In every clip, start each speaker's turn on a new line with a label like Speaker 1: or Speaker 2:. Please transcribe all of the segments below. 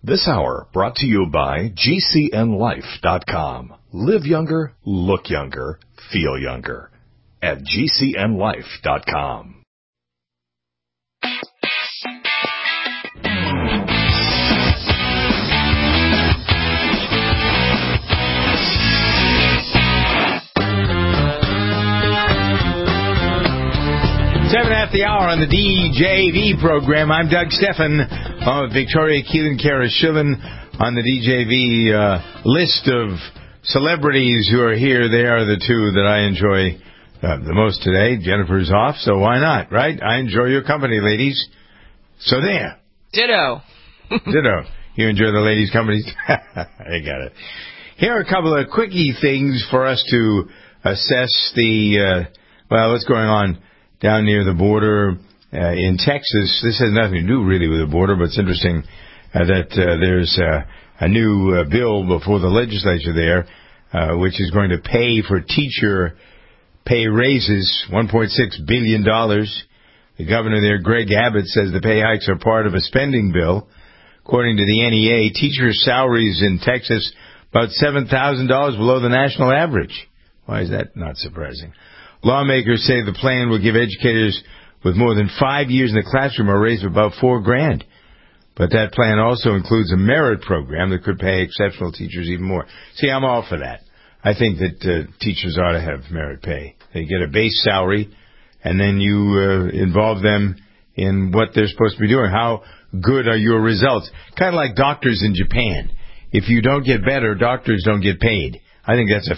Speaker 1: This hour brought to you by GCNLife.com. Live younger, look younger, feel younger at GCNLife.com.
Speaker 2: Seven at the hour on the DJV program. I'm Doug Steffen with Victoria Keelan, Kara Schillen on the DJV list of celebrities who are here. They are the two that I enjoy the most today. Jennifer's off, so why not, right? I enjoy your company, ladies. So there.
Speaker 3: Ditto.
Speaker 2: Ditto. You enjoy the ladies' company? I got it. Here are a couple of quickie things for us to assess what's going on down near the border in Texas. This has nothing to do really with the border, but it's interesting that there's a new bill before the legislature there, which is going to pay for teacher pay raises, $1.6 billion. The governor there, Greg Abbott, says the pay hikes are part of a spending bill. According to the NEA, teacher salaries in Texas about $7,000 below the national average. Why is that not surprising? Lawmakers say the plan will give educators with more than 5 years in the classroom a raise of about $4,000. But that plan also includes a merit program that could pay exceptional teachers even more. See, I'm all for that. I think that teachers ought to have merit pay. They get a base salary, and then you involve them in what they're supposed to be doing. How good are your results? Kind of like doctors in Japan. If you don't get better, doctors don't get paid. I think that's a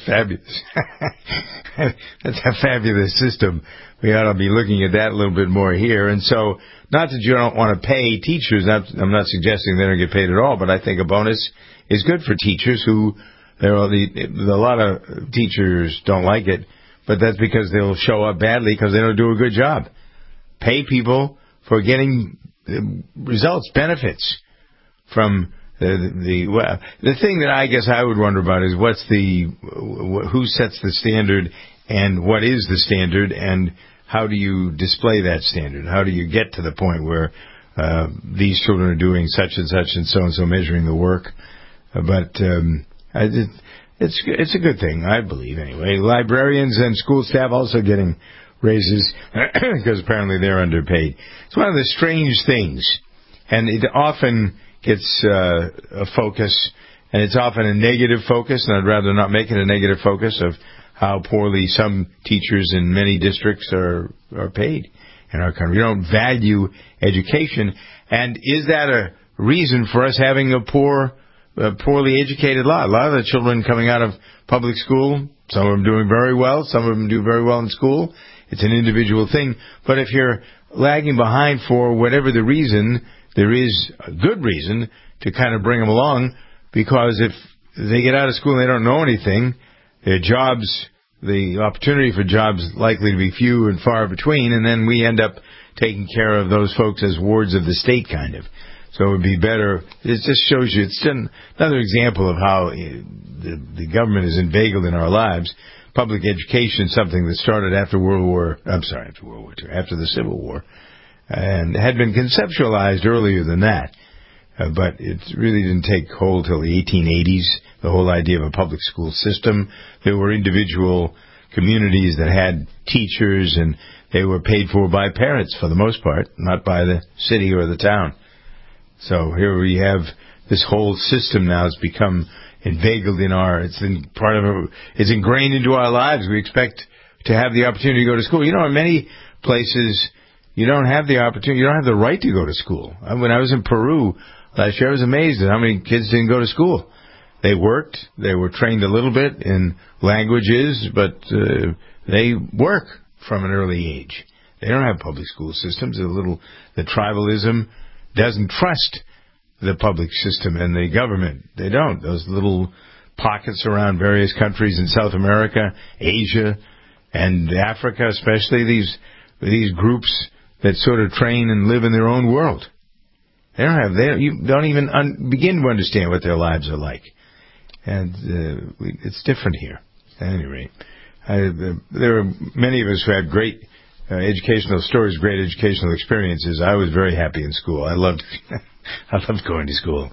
Speaker 2: fabulous system. We ought to be looking at that a little bit more here. And so, not that you don't want to pay teachers. I'm not suggesting they don't get paid at all, but I think a bonus is good for teachers who, a lot of teachers don't like it, but that's because they'll show up badly because they don't do a good job. Pay people for getting results, benefits from the thing that I guess I would wonder about is who sets the standard and what is the standard and how do you display that standard? How do you get to the point where these children are doing such and so measuring the work? But it's a good thing, I believe anyway. Librarians and school staff also getting raises because apparently they're underpaid. It's one of the strange things, and it often gets a focus, and it's often a negative focus, and I'd rather not make it a negative focus of how poorly some teachers in many districts are paid in our country. We don't value education, and is that a reason for us having a poorly educated lot? A lot of the children coming out of public school, some of them doing very well, some of them do very well in school. It's an individual thing, but if you're lagging behind for whatever the reason, there is a good reason to kind of bring them along, because if they get out of school and they don't know anything, their jobs, the opportunity for jobs is likely to be few and far between, and then we end up taking care of those folks as wards of the state, kind of. So it would be better. It just shows you, it's another example of how the government is inveigled in our lives. Public education is something that started after the Civil War, and had been conceptualized earlier than that. But it really didn't take hold till the 1880s, the whole idea of a public school system. There were individual communities that had teachers, and they were paid for by parents for the most part, not by the city or the town. So here we have this whole system now has become inveigled in it's ingrained into our lives. We expect to have the opportunity to go to school. You know, in many places, you don't have the opportunity, you don't have the right to go to school. When I was in Peru last year, I was amazed at how many kids didn't go to school. They worked, they were trained a little bit in languages, but they work from an early age. They don't have public school systems. The tribalism doesn't trust the public system and the government. They don't. Those little pockets around various countries in South America, Asia, and Africa especially, these groups that sort of train and live in their own world. You don't even begin to understand what their lives are like. And it's different here. At any rate, there are many of us who had great educational stories, great educational experiences. I was very happy in school. I loved going to school.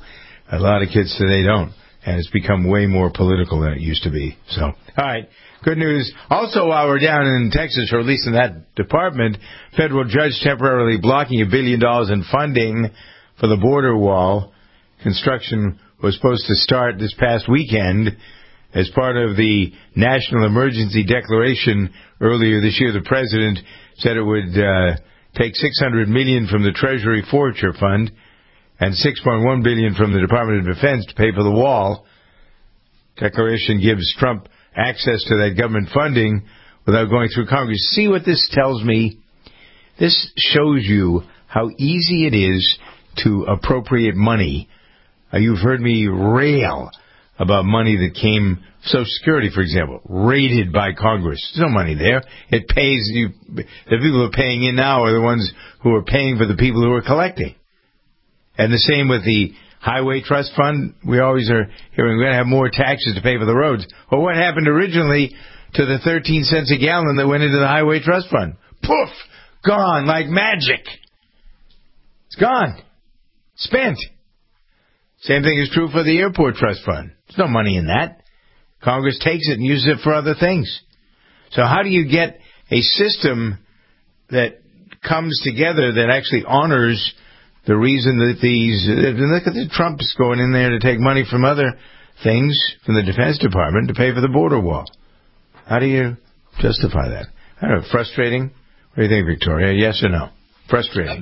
Speaker 2: A lot of kids today don't. And it's become way more political than it used to be. So, all right. Good news. Also, while we're down in Texas, or at least in that department, federal judge temporarily blocking $1 billion in funding for the border wall. Construction was supposed to start this past weekend. As part of the national emergency declaration earlier this year, the president said it would take $600 million from the Treasury Forfeiture Fund and $6.1 billion from the Department of Defense to pay for the wall. Declaration gives Trump access to that government funding without going through Congress. See what this tells me? This shows you how easy it is to appropriate money. You've heard me rail about money that came, Social Security, for example, raided by Congress. There's no money there. It pays you. The people who are paying in now are the ones who are paying for the people who are collecting. And the same with the Highway Trust Fund. We always are hearing we're going to have more taxes to pay for the roads. Well, what happened originally to the 13 cents a gallon that went into the Highway Trust Fund? Poof! Gone like magic. It's gone. Spent. Same thing is true for the Airport Trust Fund. There's no money in that. Congress takes it and uses it for other things. So how do you get a system that comes together that actually honors the reason that look at the Trump's going in there to take money from other things, from the Defense Department, to pay for the border wall? How do you justify that? I don't know, frustrating? What do you think, Victoria? Yes or no? Frustrating.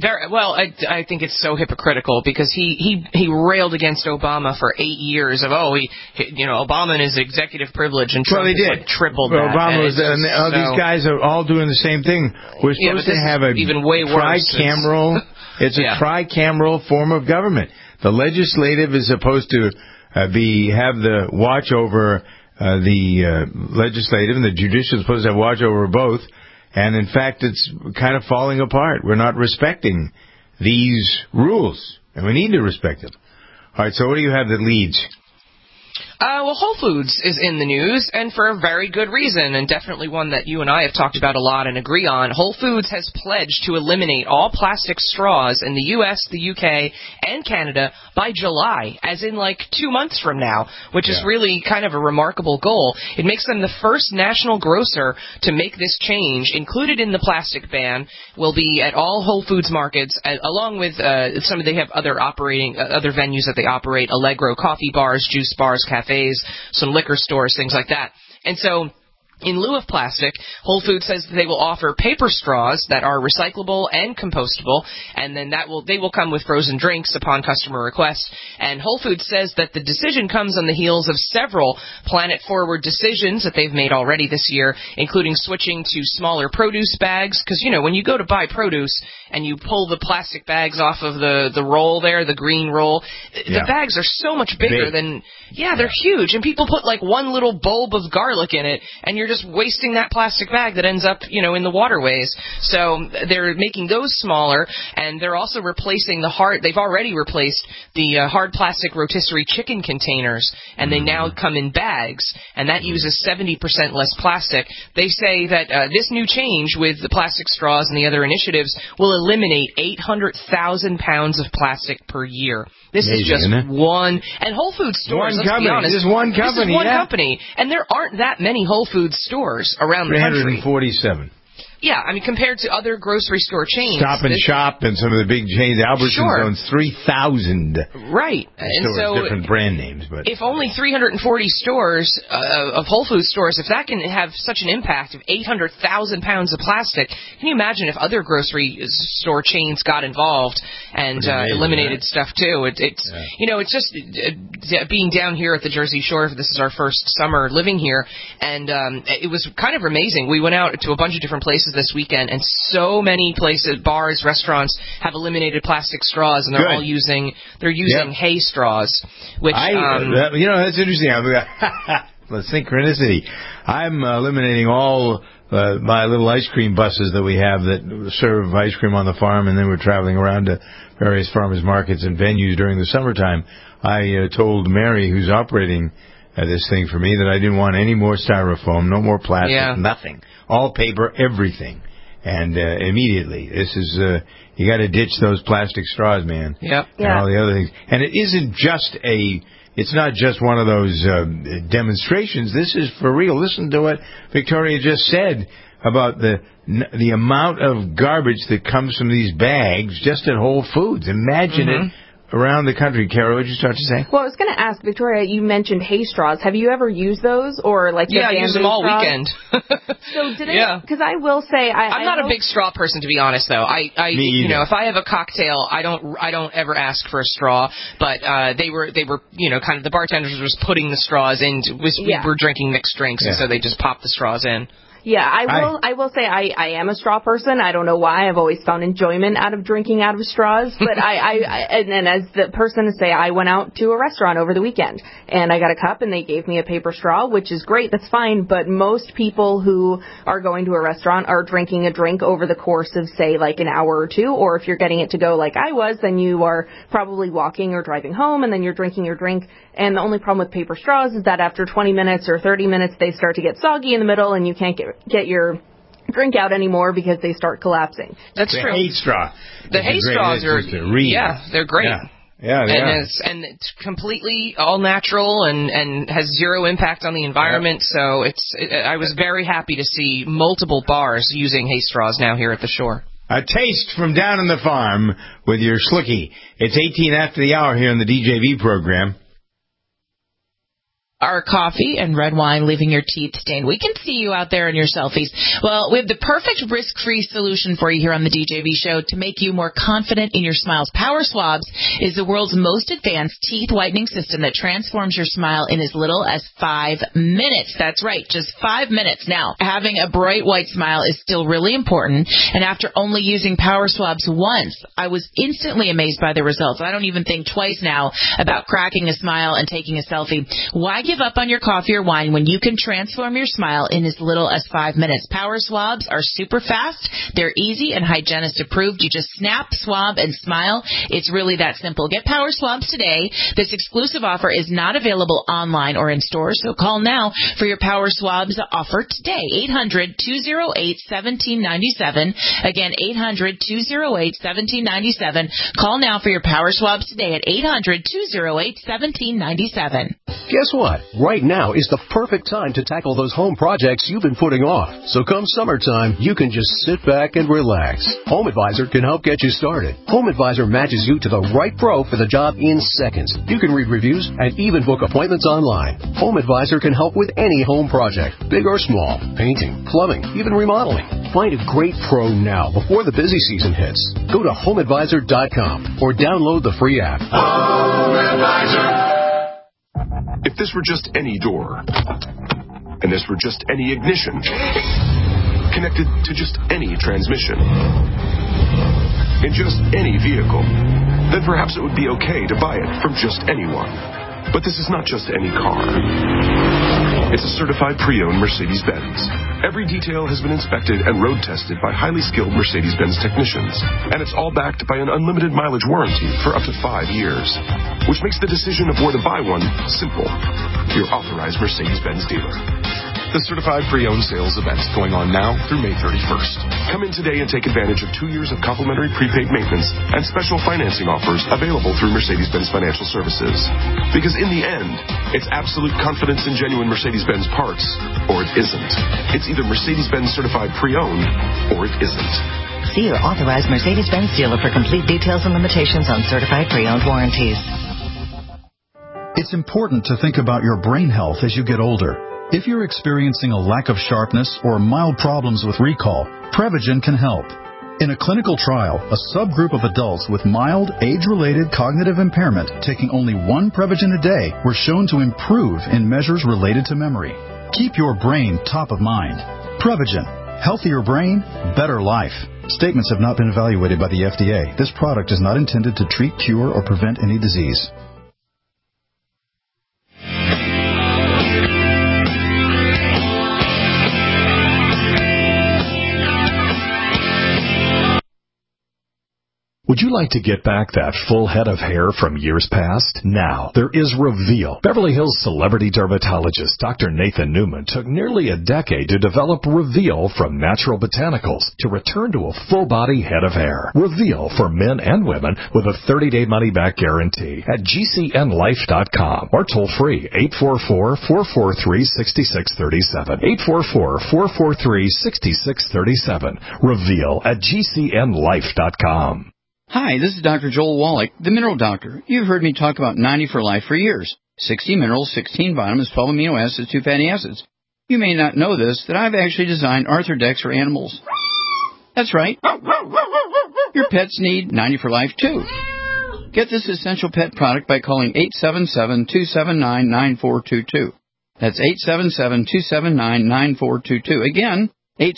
Speaker 3: I think it's so hypocritical because he railed against Obama for 8 years of Obama and his executive privilege, and Trump tripled that.
Speaker 2: Obama was, these guys are all doing the same thing. We're supposed to have a
Speaker 3: even way worse.
Speaker 2: Tricameral. It's a tricameral form of government. The legislative is supposed to have the watch over the legislative, and the judicial is supposed to have watch over both. And, in fact, it's kind of falling apart. We're not respecting these rules, and we need to respect them. All right, so what do you have that leads?
Speaker 3: Well, Whole Foods is in the news, and for a very good reason, and definitely one that you and I have talked about a lot and agree on. Whole Foods has pledged to eliminate all plastic straws in the U.S., the UK, and Canada by July, as in 2 months from now, which is really kind of a remarkable goal. It makes them the first national grocer to make this change. Included in the plastic ban will be at all Whole Foods markets, along with they have other venues that they operate, Allegro coffee bars, juice bars, cafes, some liquor stores, things like that. And so, in lieu of plastic, Whole Foods says that they will offer paper straws that are recyclable and compostable, and then they will come with frozen drinks upon customer request. And Whole Foods says that the decision comes on the heels of several planet-forward decisions that they've made already this year, including switching to smaller produce bags, because, when you go to buy produce and you pull the plastic bags off of the roll there, the green roll, the bags are so much bigger than... they're huge, and people put one little bulb of garlic in it, and you're just wasting that plastic bag that ends up, in the waterways. So they're making those smaller, and they're also replacing they've already replaced the hard plastic rotisserie chicken containers, and they now come in bags, and that uses 70% less plastic. They say that this new change with the plastic straws and the other initiatives will eliminate 800,000 pounds of plastic per year. This is just one, and Whole Foods stores, let's be honest.
Speaker 2: This is one company.
Speaker 3: This is one company, and there aren't that many Whole Foods stores around the country.
Speaker 2: 347.
Speaker 3: Yeah, compared to other grocery store chains.
Speaker 2: Stop and Shop and some of the big chains. Albertsons owns 3,000.
Speaker 3: Right.
Speaker 2: And so different brand names. But
Speaker 3: if only 340 stores of Whole Foods stores, if that can have such an impact of 800,000 pounds of plastic, can you imagine if other grocery store chains got involved and eliminated stuff too? It's just being down here at the Jersey Shore. This is our first summer living here, and it was kind of amazing. We went out to a bunch of different places this weekend, and so many places, bars, restaurants, have eliminated plastic straws, and they're all using hay straws. Which
Speaker 2: that's interesting. The synchronicity. I'm eliminating all my little ice cream buses that we have that serve ice cream on the farm, and then we're traveling around to various farmers markets and venues during the summertime. I told Mary, who's operating this thing for me, that I didn't want any more styrofoam, no more plastic, nothing. All paper, everything. And immediately, this is you got to ditch those plastic straws, man.
Speaker 3: Yep.
Speaker 2: And all the other things. And it isn't just it's not just one of those demonstrations. This is for real. Listen to what Victoria just said about the amount of garbage that comes from these bags just at Whole Foods. Imagine it around the country. Carol, what did you start to say?
Speaker 4: Well, I was going to ask, Victoria, you mentioned hay straws. Have you ever used those? Or like
Speaker 3: I use them all weekend.
Speaker 4: So did they? Because I will say,
Speaker 3: I'm not a big straw person, to be honest, though.
Speaker 2: Me either.
Speaker 3: If I have a cocktail, I don't ever ask for a straw. But they were kind of the bartenders were just putting the straws in. We were drinking mixed drinks, and so they just popped the straws in.
Speaker 4: Yeah, I will say I am a straw person. I don't know why. I've always found enjoyment out of drinking out of straws. But and as the person to say, I went out to a restaurant over the weekend and I got a cup and they gave me a paper straw, which is great. That's fine. But most people who are going to a restaurant are drinking a drink over the course of, say, like an hour or two. Or if you're getting it to go like I was, then you are probably walking or driving home and then you're drinking your drink. And the only problem with paper straws is that after 20 minutes or 30 minutes, they start to get soggy in the middle and you can't get your drink out anymore because they start collapsing.
Speaker 3: That's true.
Speaker 2: The hay straw.
Speaker 3: The hay straws are, they're great.
Speaker 2: Yeah, they are.
Speaker 3: It's completely all natural and has zero impact on the environment. So I was very happy to see multiple bars using hay straws now here at the shore.
Speaker 2: A taste from down on the farm with your Slicky. It's 18 after the hour here on the DJV program.
Speaker 5: Our coffee and red wine leaving your teeth stained. We can see you out there in your selfies. Well, we have the perfect risk-free solution for you here on the DJV show to make you more confident in your smiles. Power Swabs is the world's most advanced teeth whitening system that transforms your smile in as little as 5 minutes. That's right, just 5 minutes. Now, having a bright white smile is still really important, and after only using Power Swabs once, I was instantly amazed by the results. I don't even think twice now about cracking a smile and taking a selfie. Why give up on your coffee or wine when you can transform your smile in as little as 5 minutes? Power Swabs are super fast. They're easy and hygienist approved. You just snap, swab, and smile. It's really that simple. Get Power Swabs today. This exclusive offer is not available online or in stores, so call now for your Power Swabs offer today. 800-208-1797. Again, 800-208-1797. Call now for your Power Swabs today at 800-208-1797.
Speaker 6: Guess what? Right now is the perfect time to tackle those home projects you've been putting off. So come summertime, you can just sit back and relax. Home Advisor can help get you started. Home Advisor matches you to the right pro for the job in seconds. You can read reviews and even book appointments online. Home Advisor can help with any home project, big or small, painting, plumbing, even remodeling. Find a great pro now before the busy season hits. Go to HomeAdvisor.com or download the free app.
Speaker 7: Home Advisor. If this were just any door, and this were just any ignition, connected to just any transmission, in just any vehicle, then perhaps it would be okay to buy it from just anyone. But this is not just any car. It's a certified pre-owned Mercedes-Benz. Every detail has been inspected and road tested by highly skilled Mercedes-Benz technicians. And it's all backed by an unlimited mileage warranty for up to 5 years, which makes the decision of where to buy one simple. Your authorized Mercedes-Benz dealer. The certified pre-owned sales event going on now through May 31st. Come in today and take advantage of 2 years of complimentary prepaid maintenance and special financing offers available through Mercedes-Benz Financial Services. Because in the end, it's absolute confidence in genuine Mercedes-Benz parts, or it isn't. It's either Mercedes-Benz certified pre-owned, or it isn't.
Speaker 8: See your authorized Mercedes-Benz dealer for complete details and limitations on certified pre-owned warranties.
Speaker 9: It's important to think about your brain health as you get older. If you're experiencing a lack of sharpness or mild problems with recall, Prevagen can help. In a clinical trial, a subgroup of adults with mild, age-related cognitive impairment taking only one Prevagen a day were shown to improve in measures related to memory. Keep your brain top of mind. Prevagen. Healthier brain, better life. Statements have not been evaluated by the FDA. This product is not intended to treat, cure, or prevent any disease.
Speaker 1: Would you like to get back that full head of hair from years past? Now, there is Reveal. Beverly Hills celebrity dermatologist Dr. Nathan Newman took nearly a decade to develop Reveal from natural botanicals to return to a full-body head of hair. Reveal for men and women with a 30-day money-back guarantee at GCNlife.com or toll free 844-443-6637. 844-443-6637. Reveal at GCNlife.com.
Speaker 10: Hi, this is Dr. Joel Wallach, the Mineral Doctor. You've heard me talk about 90 for Life for years. 60 minerals, 16 vitamins, 12 amino acids, 2 fatty acids. You may not know this, that I've actually designed Arthrodex for animals. That's right. Your pets need 90 for Life, too. Get this essential pet product by calling 877-279-9422. That's 877-279-9422. Again,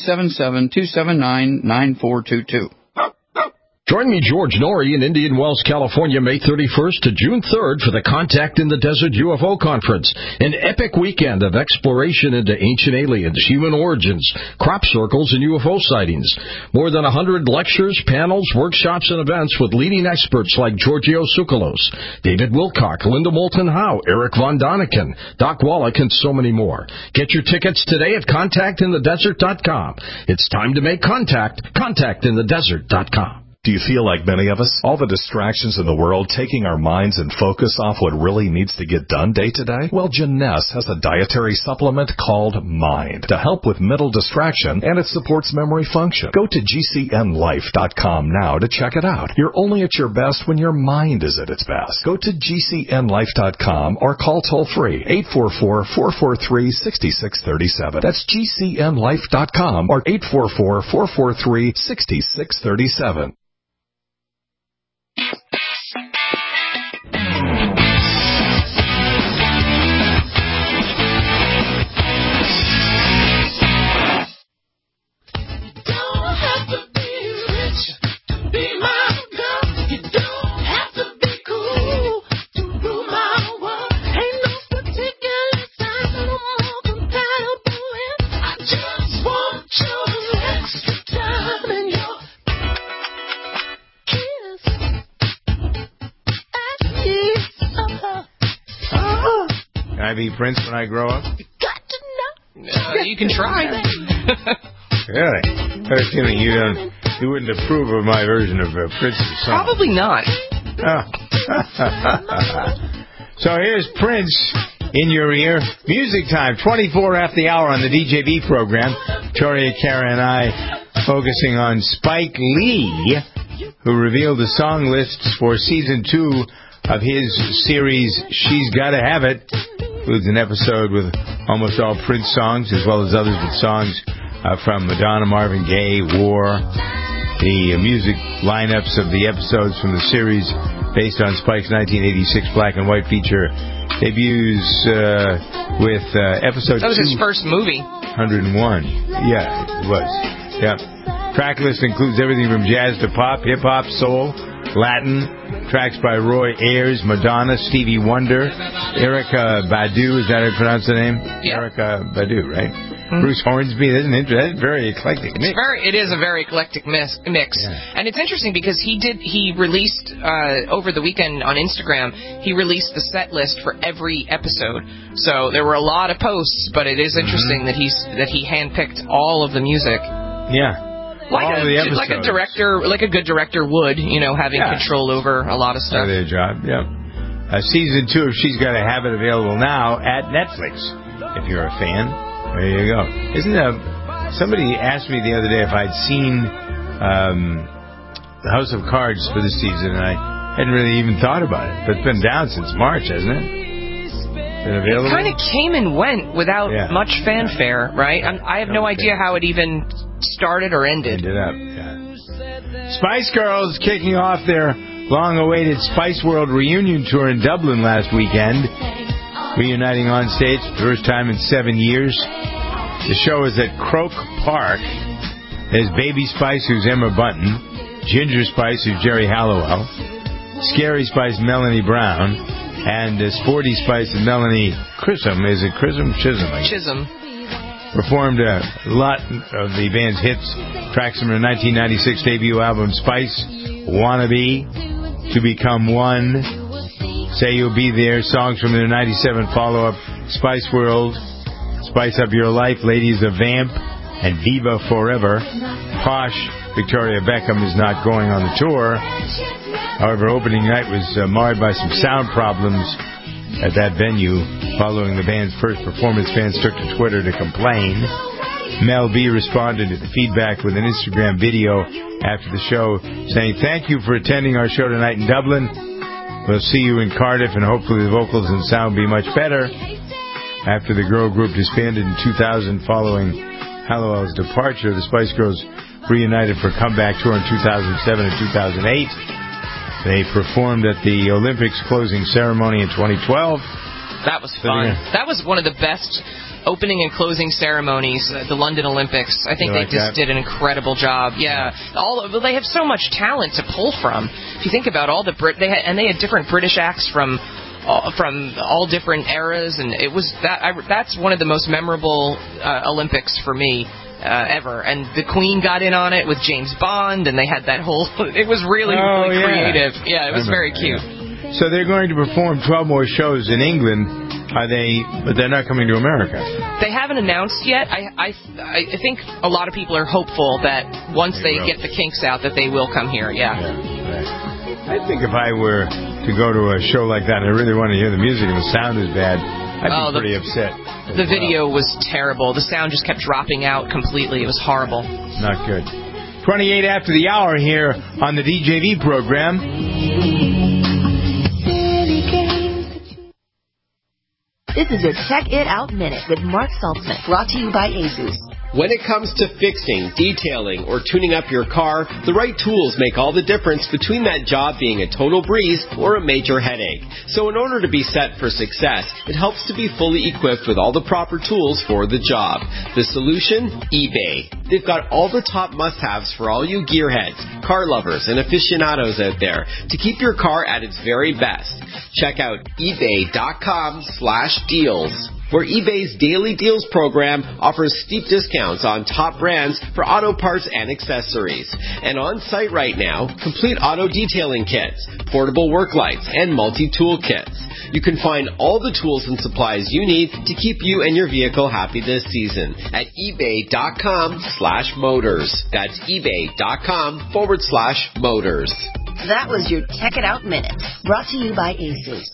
Speaker 10: 877-279-9422.
Speaker 11: Join me, George Norrie, in Indian Wells, California, May 31st to June 3rd for the Contact in the Desert UFO Conference, an epic weekend of exploration into ancient aliens, human origins, crop circles, and UFO sightings. More than 100 lectures, panels, workshops, and events with leading experts like Giorgio Tsoukalos, David Wilcock, Linda Moulton Howe, Eric Von Daniken, Doc Wallach, and so many more. Get your tickets today at contactinthedesert.com. It's time to make contact. Contactinthedesert.com.
Speaker 1: Do you feel like many of us? All the distractions in the world taking our minds and focus off what really needs to get done day to day? Well, Jeunesse has a dietary supplement called Mind to help with mental distraction, and it supports memory function. Go to GCNlife.com now to check it out. You're only at your best when your mind is at its best. Go to GCNlife.com or call toll-free 844-443-6637. That's GCNlife.com or 844-443-6637.
Speaker 2: Can I be Prince when I grow up?
Speaker 3: You can try.
Speaker 2: Really? I have a feeling you wouldn't approve of my version of Prince's song.
Speaker 3: Probably not.
Speaker 2: Oh. So here's Prince in your ear. Music time, 24 after the hour on the DJB program. Victoria, Kara, and I focusing on Spike Lee, who revealed the song lists for Season 2 of his series She's Gotta Have It. Includes an episode with almost all Prince songs, as well as others with songs from Madonna, Marvin Gaye, War. The music lineups of the episodes from the series based on Spike's 1986 black and white feature debuts with episode 2.
Speaker 3: That was his first movie.
Speaker 2: 101. Yeah, it was. Yep. Track list includes everything from jazz to pop, hip-hop, soul, Latin, tracks by Roy Ayers, Madonna, Stevie Wonder, Erykah Badu, is that how you pronounce the name?
Speaker 3: Yeah.
Speaker 2: Erykah Badu, right? Mm-hmm. Bruce Hornsby, that's a very eclectic mix.
Speaker 3: It is a very eclectic mix. Yeah. And it's interesting because he released, over the weekend on Instagram, he released the set list for every episode. So there were a lot of posts, but it is interesting that he handpicked all of the music.
Speaker 2: Yeah.
Speaker 3: Like a director, like a good director would, having control over a lot of stuff.
Speaker 2: Their job, yeah. Season 2 of She's Gotta Have It available now at Netflix. If you're a fan, there you go. Somebody asked me the other day if I'd seen The House of Cards for this season, and I hadn't really even thought about it. But it's been down since March, hasn't it? It
Speaker 3: kind of came and went without much fanfare, right? I have no idea how it even started or ended.
Speaker 2: Ended up, Spice Girls kicking off their long-awaited Spice World reunion tour in Dublin last weekend, reuniting on stage for the first time in 7 years. The show is at Croke Park. There's Baby Spice, who's Emma Bunton, Ginger Spice, who's Jerry Halliwell, Scary Spice, Melanie Brown, and Sporty Spice and Melanie Chisholm. Is it Chisholm?
Speaker 3: Chisholm.
Speaker 2: performed a lot of the band's hits, tracks from their 1996 debut album, Spice, Wannabe, To Become One, Say You'll Be There, songs from their 97 follow-up, Spice World, Spice Up Your Life, Ladies of Vamp, and Viva Forever. Posh Victoria Beckham is not going on the tour. However, opening night was marred by some sound problems at that venue. Following the band's first performance, fans took to Twitter to complain. Mel B responded to the feedback with an Instagram video after the show saying, "Thank you for attending our show tonight in Dublin. We'll see you in Cardiff, and hopefully the vocals and sound will be much better." After the girl group disbanded in 2000 following Hallowell's departure, the Spice Girls reunited for a comeback tour in 2007 and 2008. They performed at the Olympics closing ceremony in 2012.
Speaker 3: That was fun. That was one of the best opening and closing ceremonies at the London Olympics. I think they just did an incredible job. Yeah. They have so much talent to pull from. If you think about all the they had different British acts from all different eras, and it was that's one of the most memorable Olympics for me ever. And the Queen got in on it with James Bond, and they had that whole. It was really creative. Yeah, it was very cute.
Speaker 2: Yeah. So they're going to perform 12 more shows in England. But they're not coming to America.
Speaker 3: They haven't announced yet. I think a lot of people are hopeful that once they get the kinks out that they will come here. Yeah.
Speaker 2: Right. I think if I were to go to a show like that and I really want to hear the music and the sound is bad, I'd be pretty upset.
Speaker 3: The video was terrible. The sound just kept dropping out completely. It was horrible.
Speaker 2: Not good. 28 after the hour here on the DJV program.
Speaker 12: This is your Check It Out Minute with Mark Saltzman, brought to you by ASUS.
Speaker 13: When it comes to fixing, detailing, or tuning up your car, the right tools make all the difference between that job being a total breeze or a major headache. So in order to be set for success, it helps to be fully equipped with all the proper tools for the job. The solution? eBay. They've got all the top must-haves for all you gearheads, car lovers, and aficionados out there to keep your car at its very best. Check out ebay.com/deals. Where eBay's Daily Deals program offers steep discounts on top brands for auto parts and accessories. And on site right now, complete auto detailing kits, portable work lights, and multi-tool kits. You can find all the tools and supplies you need to keep you and your vehicle happy this season at ebay.com/motors. That's ebay.com/motors.
Speaker 12: That was your Check It Out Minute, brought to you by ASUS.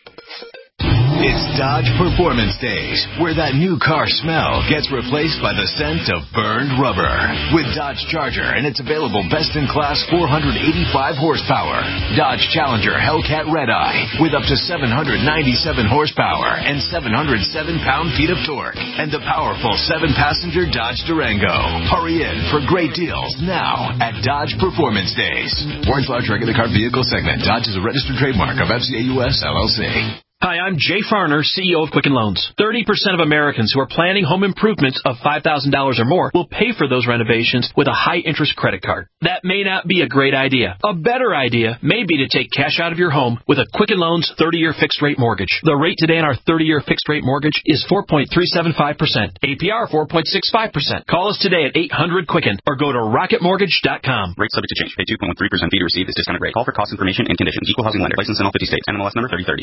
Speaker 14: It's Dodge Performance Days, where that new car smell gets replaced by the scent of burned rubber. With Dodge Charger and its available best-in-class 485 horsepower. Dodge Challenger Hellcat Redeye with up to 797 horsepower and 707 pound-feet of torque. And the powerful 7-passenger Dodge Durango. Hurry in for great deals now at Dodge Performance Days. Warren's large regular car vehicle segment. Dodge is a registered trademark of FCA US LLC.
Speaker 15: Hi, I'm Jay Farner, CEO of Quicken Loans. 30% of Americans who are planning home improvements of $5,000 or more will pay for those renovations with a high-interest credit card. That may not be a great idea. A better idea may be to take cash out of your home with a Quicken Loans 30-year fixed-rate mortgage. The rate today on our 30-year fixed-rate mortgage is 4.375%. APR 4.65%. Call us today at 800-QUICKEN or go to rocketmortgage.com.
Speaker 16: Rate subject to change. Pay 2.3% fee to receive this discounted rate. Call for cost information and conditions. Equal housing lender. License in all 50 states. NMLS number 3030.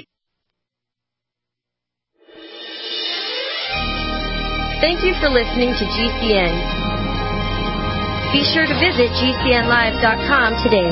Speaker 17: Thank you for listening to GCN. Be sure to visit GCNlive.com today.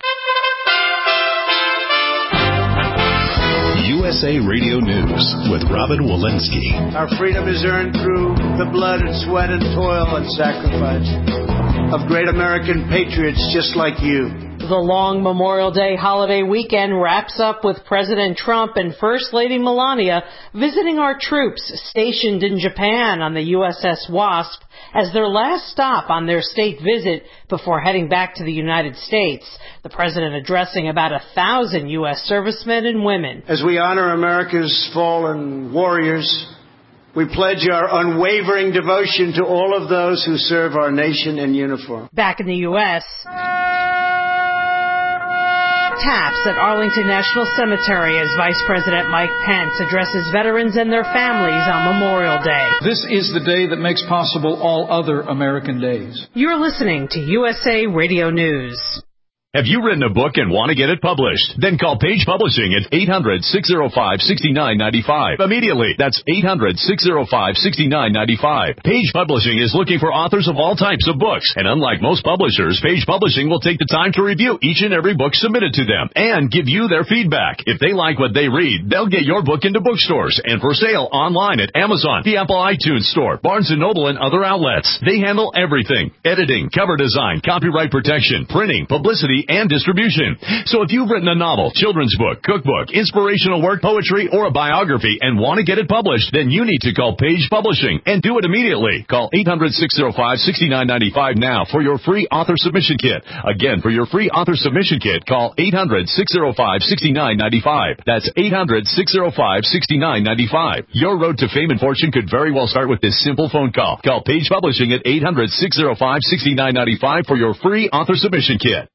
Speaker 14: USA Radio News with Robin Walensky.
Speaker 18: Our freedom is earned through the blood and sweat and toil and sacrifice of great American patriots just like you.
Speaker 19: The long Memorial Day holiday weekend wraps up with President Trump and First Lady Melania visiting our troops stationed in Japan on the USS Wasp as their last stop on their state visit before heading back to the United States. The president addressing about 1,000 U.S. servicemen and women.
Speaker 18: As we honor America's fallen warriors, we pledge our unwavering devotion to all of those who serve our nation in uniform.
Speaker 19: Back in the U.S., taps at Arlington National Cemetery as Vice President Mike Pence addresses veterans and their families on Memorial Day.
Speaker 9: This is the day that makes possible all other American days.
Speaker 19: You're listening to USA Radio News.
Speaker 20: Have you written a book and want to get it published? Then call Page Publishing at 800-605-6995. Immediately. That's 800-605-6995. Page Publishing is looking for authors of all types of books. And unlike most publishers, Page Publishing will take the time to review each and every book submitted to them and give you their feedback. If they like what they read, they'll get your book into bookstores and for sale online at Amazon, the Apple iTunes Store, Barnes & Noble, and other outlets. They handle everything: editing, cover design, copyright protection, printing, publicity, and distribution. So if you've written a novel, children's book, cookbook, inspirational work, poetry, or a biography and want to get it published, then you need to call Page Publishing and do it immediately. Call 800-605-6995 now for your free author submission kit. Again, for your free author submission kit, call 800-605-6995. That's 800-605-6995. Your road to fame and fortune could very well start with this simple phone call. Call Page Publishing at 800-605-6995 for your free author submission kit.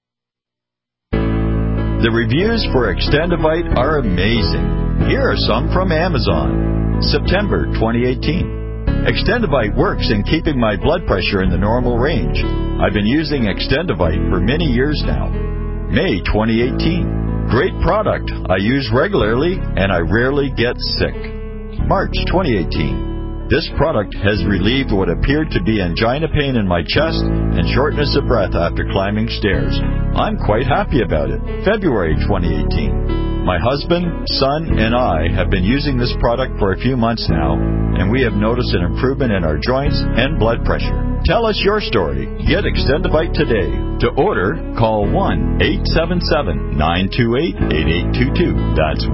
Speaker 21: The reviews for Extendivite are amazing. Here are some from Amazon. September 2018. Extendivite works in keeping my blood pressure in the normal range. I've been using Extendivite for many years now. May 2018. Great product. I use regularly and I rarely get sick. March 2018. This product has relieved what appeared to be angina pain in my chest and shortness of breath after climbing stairs. I'm quite happy about it. February 2018. My husband, son, and I have been using this product for a few months now, and we have noticed an improvement in our joints and blood pressure. Tell us your story. Get Extendivite today. To order, call 1-877-928-8822. That's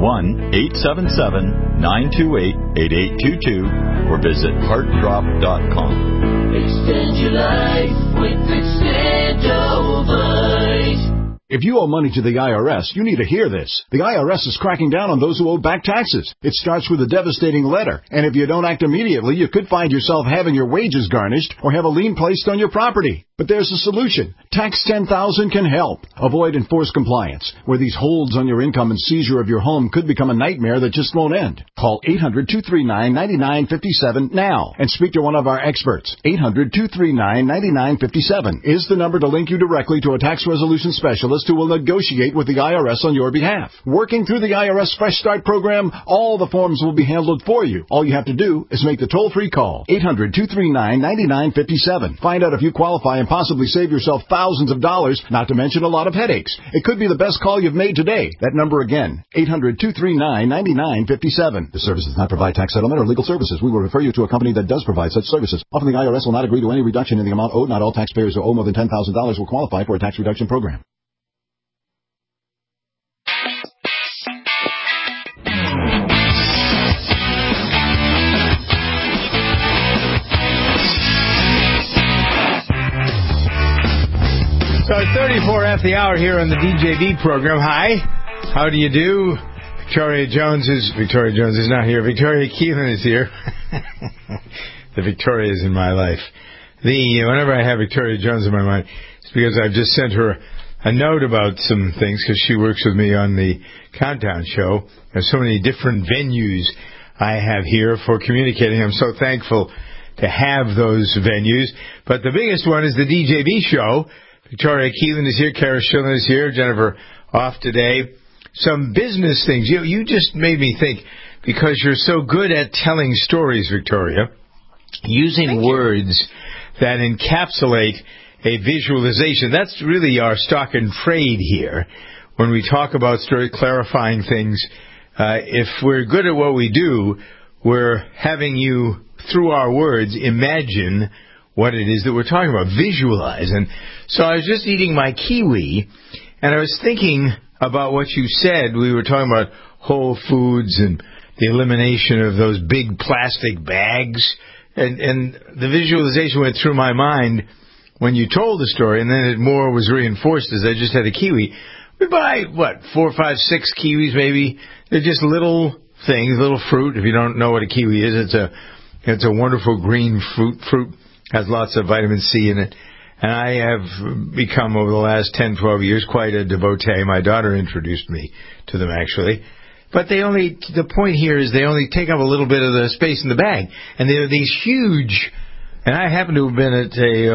Speaker 21: 1-877-928-8822. Or visit heartdrop.com.
Speaker 22: Extend your life with Extendivite.
Speaker 23: If you owe money to the IRS, you need to hear this. The IRS is cracking down on those who owe back taxes. It starts with a devastating letter, and if you don't act immediately, you could find yourself having your wages garnished or have a lien placed on your property. But there's a solution. Tax 10,000 can help. Avoid enforced compliance, where these holds on your income and seizure of your home could become a nightmare that just won't end. Call 800-239-9957 now and speak to one of our experts. 800-239-9957 is the number to link you directly to a tax resolution specialist who will negotiate with the IRS on your behalf. Working through the IRS Fresh Start program, all the forms will be handled for you. All you have to do is make the toll-free call. 800-239-9957. Find out if you qualify and possibly save yourself thousands of dollars, not to mention a lot of headaches. It could be the best call you've made today. That number again, 800-239-9957. This service does not provide tax settlement or legal services. We will refer you to a company that does provide such services. Often the IRS will not agree to any reduction in the amount owed. Not all taxpayers who owe more than $10,000 will qualify for a tax reduction program.
Speaker 2: So 34 after the hour here on the DJB program. Hi, how do you do? Victoria Jones is not here. Victoria Keelan is here. The Victoria is in my life. Whenever I have Victoria Jones in my mind, it's because I've just sent her a note about some things because she works with me on the Countdown show. There's so many different venues I have here for communicating. I'm so thankful to have those venues. But the biggest one is the DJB show. Victoria Keelan is here. Kara Schillen is here. Jennifer off today. Some business things. You just made me think, because you're so good at telling stories, Victoria, using words that encapsulate a visualization. That's really our stock and trade here. When we talk about story, clarifying things, if we're good at what we do, we're having you, through our words, imagine what it is that we're talking about, visualize. And so I was just eating my kiwi, and I was thinking about what you said. We were talking about Whole Foods and the elimination of those big plastic bags, and the visualization went through my mind when you told the story, and then it more was reinforced as I just had a kiwi. We buy, 4, 5, 6 kiwis maybe. They're just little things, little fruit. If you don't know what a kiwi is, it's a wonderful green fruit. Has lots of vitamin C in it. And I have become, over the last 10, 12 years, quite a devotee. My daughter introduced me to them, actually. But the point here is they only take up a little bit of the space in the bag. And they're these huge, and I happen to have been at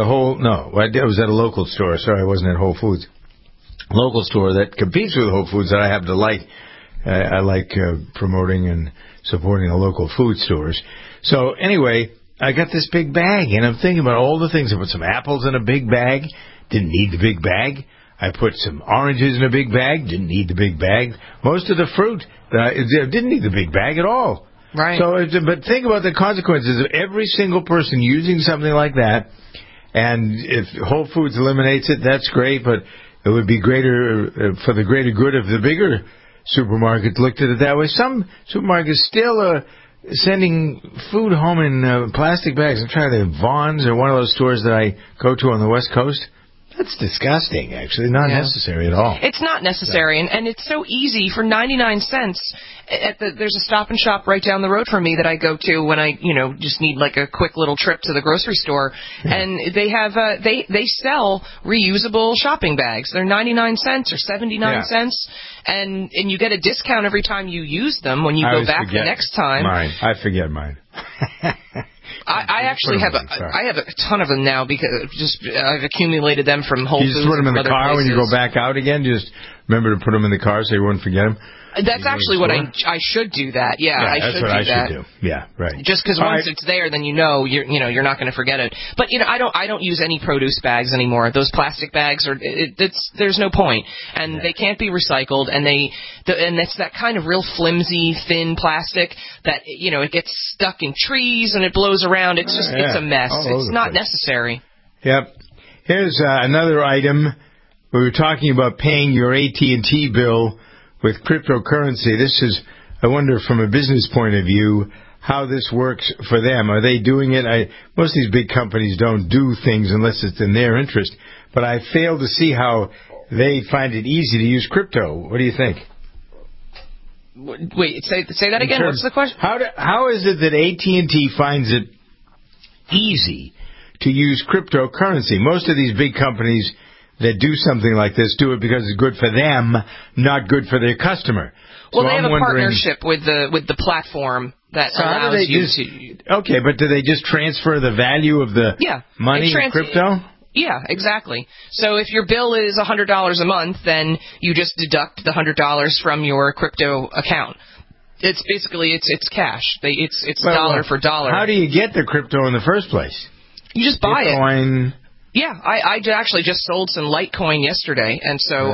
Speaker 2: I was at a local store. Sorry, I wasn't at Whole Foods. Local store that competes with Whole Foods that I happen to like. I like promoting and supporting the local food stores. So anyway, I got this big bag, and I'm thinking about all the things. I put some apples in a big bag. Didn't need the big bag. I put some oranges in a big bag. Didn't need the big bag. Most of the fruit didn't need the big bag at all.
Speaker 3: Right.
Speaker 2: So, but think about the consequences of every single person using something like that. And if Whole Foods eliminates it, that's great. But it would be greater for the greater good of the bigger supermarkets looked at it that way. Some supermarkets still are sending food home in plastic bags. I'm trying to think, Vons or one of those stores that I go to on the West Coast. That's disgusting, actually. Not necessary at all.
Speaker 3: It's not necessary, and it's so easy for 99 cents. There's a Stop and Shop right down the road from me that I go to when I, just need like a quick little trip to the grocery store, and they have they sell reusable shopping bags. They're 99 cents or 79 cents, and you get a discount every time you use them when you go back the next time.
Speaker 2: I forget mine.
Speaker 3: I actually have a ton of them now because I've accumulated them from Whole Foods.
Speaker 2: You just put them in the car
Speaker 3: places.
Speaker 2: when you go back out again? Just remember to put them in the car so you won't forget them?
Speaker 3: That's actually what I should do that. Yeah, I should do.
Speaker 2: Yeah, right.
Speaker 3: Just because once it's there, then you're not going to forget it. But I don't use any produce bags anymore. Those plastic bags there's no point, and they can't be recycled, and it's that kind of real flimsy, thin plastic that it gets stuck in trees and it blows around. It's just it's a mess. It's not necessary.
Speaker 2: Yep. Here's another item. We were talking about paying your AT&T bill with cryptocurrency. This is, I wonder, from a business point of view, how this works for them. Are they doing it? Most of these big companies don't do things unless it's in their interest. But I fail to see how they find it easy to use crypto. What do you think?
Speaker 3: Wait, say that again. What's the question?
Speaker 2: How is it that AT&T finds it easy to use cryptocurrency? Most of these big companies that do something like this do it because it's good for them, not good for their customer.
Speaker 3: Well, they have a partnership with the platform that allows you to...
Speaker 2: Okay, but do they just transfer the value of the money in crypto?
Speaker 3: Yeah, exactly. So if your bill is $100 a month, then you just deduct the $100 from your crypto account. It's basically it's cash. It's dollar for dollar.
Speaker 2: How do you get the crypto in the first place?
Speaker 3: You just buy
Speaker 2: Bitcoin.
Speaker 3: it. Yeah, I actually just sold some Litecoin yesterday, and so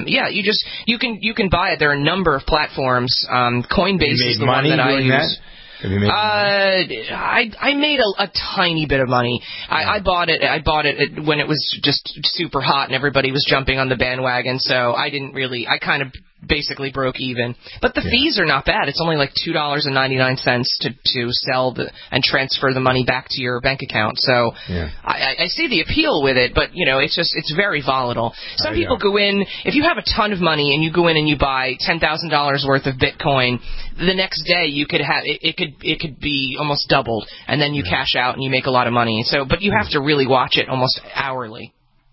Speaker 3: you can buy it. There are a number of platforms. Coinbase is the one that I use.
Speaker 2: Have you made money?
Speaker 3: I made a tiny bit of money. I bought it when it was just super hot and everybody was jumping on the bandwagon. So I kind of basically broke even. But the fees are not bad. It's only like $2.99 to sell and transfer the money back to your bank account. So I see the appeal with it, but it's very volatile. Some people go in, if you have a ton of money and you go in and you buy $10,000 worth of Bitcoin, the next day you could have it could be almost doubled, and then you cash out and you make a lot of money. So, but you have to really watch it almost hourly.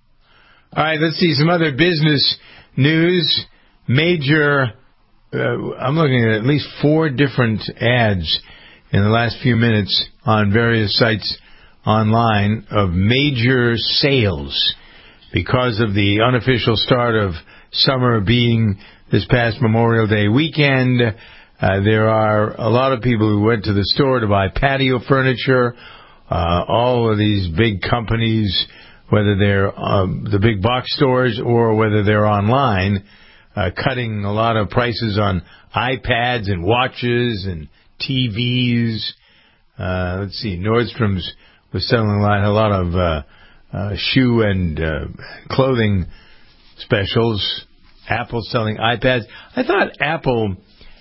Speaker 2: All right, let's see some other business news. Major, I'm looking at least 4 different ads in the last few minutes on various sites online of major sales because of the unofficial start of summer being this past Memorial Day weekend. There are a lot of people who went to the store to buy patio furniture. All of these big companies, whether they're the big box stores or whether they're online, cutting a lot of prices on iPads and watches and TVs. Let's see, Nordstrom's was selling a lot of shoe and clothing specials. Apple's selling iPads. I thought Apple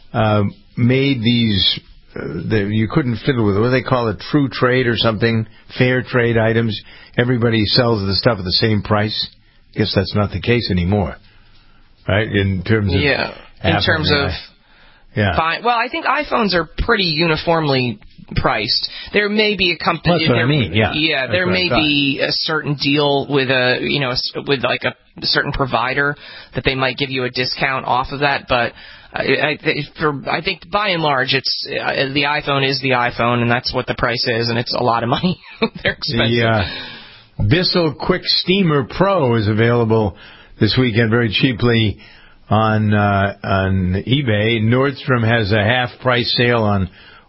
Speaker 2: made these that you couldn't fiddle with. What do they call it? True trade or something? Fair trade items. Everybody sells the stuff at the same price. I guess that's not the case anymore. Right, in terms of
Speaker 3: fine. Well, I think iPhones are pretty uniformly priced. There may be a company.
Speaker 2: That's what I mean. Yeah.
Speaker 3: Yeah. There may be a certain deal with with like a certain provider that they might give you a discount off of that, but. I think by and large, it's the iPhone is the iPhone, and that's what the price is, and it's a lot of money. They're expensive.
Speaker 2: The Bissell Quick Steamer Pro is available this weekend very cheaply on eBay. Nordstrom has a half-price sale on